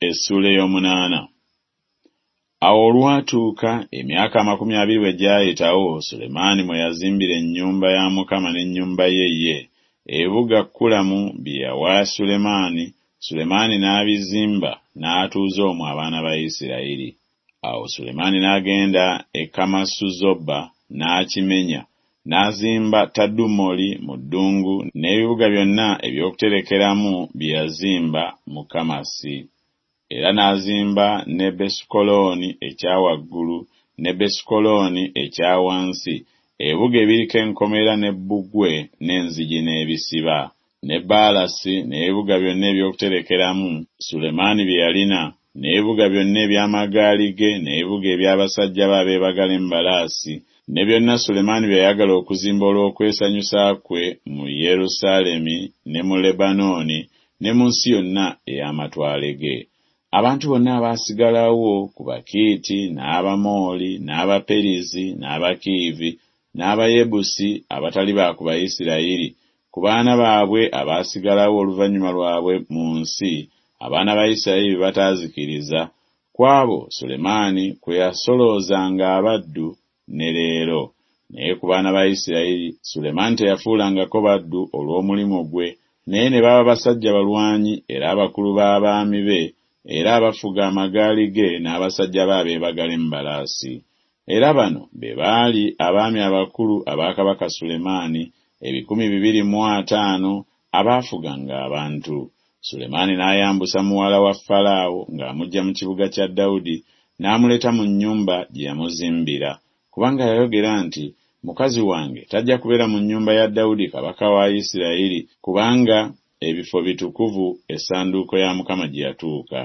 Essula ey'omunaana. Awo olwatuuka emyaka 20 bwe gyayitawo, Sulemaani mwe yazimbira ennyumba ya Mukama n'ennyumba ye. Ebibuga Kulamu bye yawa Sulemaani, Sulemaani n'abizimba n'atuuza omwo abaana ba Isirayiri. Awo Sulemaani n'agenda e Kamasuzoba n'akimenya, n'azimba Tadumoli mu ddungu n'ebibuga byonna eby'okuterekeramu bye yazimba mu Kamasi. Era n'azimba ne Besukolooni ekya waggulu ne Besukolooni ekya wansi, ebibuga ebiriko enkomera ne bbugwe n'enzigi n'ebisiba, ne Baalasi n'ebibuga byonna eby'okuterekeramu Sulemaani bye yalina, n'ebibuga byonna eby'amagaali ge, n'ebibuga eby'abasajja be abeebagala embalaasi, ne byonna Sulemaani bye yayagala okuzimba olw'okwesanyusa kwe mu Yerusaalemi ne mu Lebanooni ne mu nsi yonna ey'amatwale ge. Abantu bonna abaasigalawo ku Bakiiti, n'Abamooli, n'Abaperizi, n'Abakiivi, n'Abayebusi abatali ba ku Bayisirayiri, ku baana baabwe abaasigalawo oluvannyuma lwabwe mu nsi, abaana ba Isirayiri bataazikiriza, ku abo Sulemaani kwe yasoloozanga abaddu ne leero. Naye ku baana ba Isirayiri Sulemaani teyafuulangako baddu olw'omulimu gwe, naye ne baba basajja balwanyi era abakulu b'abaami be, era abafuga amagaali ge n'abasajja be abeebagala embalaasi. Era bano be baali abaami abakulu aba Kabaka Sulemaani 250 abaafuganga abantu. Sulemaani n'ayambusa muwala wa Falaawo ng'amuggya mu kibuga kya Dawudi n'amuleeta mu nnyumba gye yamuzimbira, kubanga yayogera nti, mukazi wange tajja kubeera mu nnyumba ya Dawudi kabaka wa Isirayiri, kubanga ebifo bitukuvu essanduuko ya Mukama gye yatuuka.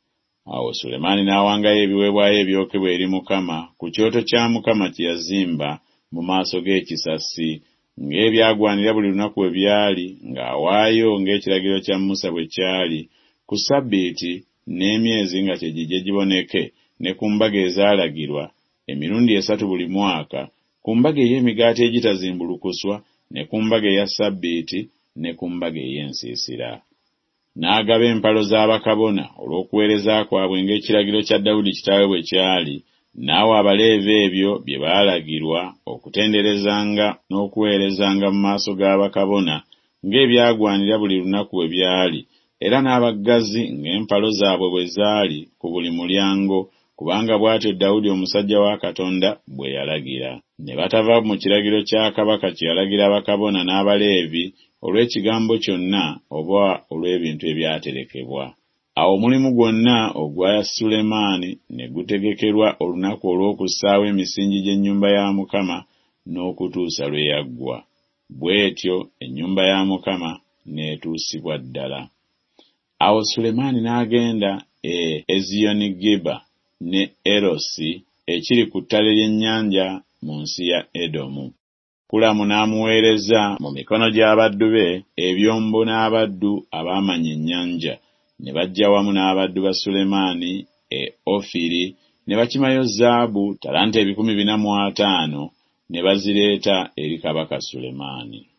Awo Sulemaani n'awangayo ebiweebwayo ebyokebwa eri Mukama ku kyoto kya Mukama kye yazimba mu maaso g'ekisasi, ng'ebyagwanira buli lunaku bwe byali, ng'awaayo ng'ekiragiro kya Musa bwe kyali, ku Ssabbiiti n'emyezi nga kye gijje giboneke, ne ku mbaga ezaalagirwa emirundi 3 buli mwaka, ku mbaga ey'emigaati egitazimbulukuswa, ne ku mbaga eya Ssabbiiti, ne ku mbaga ey'ensiisira. N'agaba empalo z'abakabona olw'okuweereza kwabwe ng'ekiragiro kya Dawudi kitaawe bwe kyali, n'awa Abaleevi ebyo bye baalagirwa okutenderezanga n'okuweerezanga mu maaso g'abakabona ng'ebyagwanira buli lunaku bwe byali, era n'abaggazi ng'empalo zaabwe bwe zaali ku buli mulyango, kubanga bw'atyo Dawudi omusajja wa Katonda bwe yalagira. Ne batava mu kiragiro kya kabaka kye yalagira abakabona n'Abaleevi olw'ekigambo kyonna oba olw'ebintu ebyaterekebwa. Awo omulimu gwonna ogwa Sulemaani ne gutegekerwa olunaku olw'okussaawo emisingi gy'ennyumba ya Mukama n'okutuusa lwe yaggwa. Bw'etyo ennyumba ya Mukama n'etuusibwa ddala. Awo Sulemaani n'agenda e Eziyonigeba ne Erosi ekiri ku ttale ly'ennyanja mu nsi ya Edomu. Kulamu n'amuweereza mu mikono gy'abaddu be ebyombo n'abaddu abaamanya ennyanja, ne bajja wamu n'abaddu ba Sulemaani e Ofiri ne bakimayo zaabu talanta 450 ne bazireeta eri kabaka Sulemaani.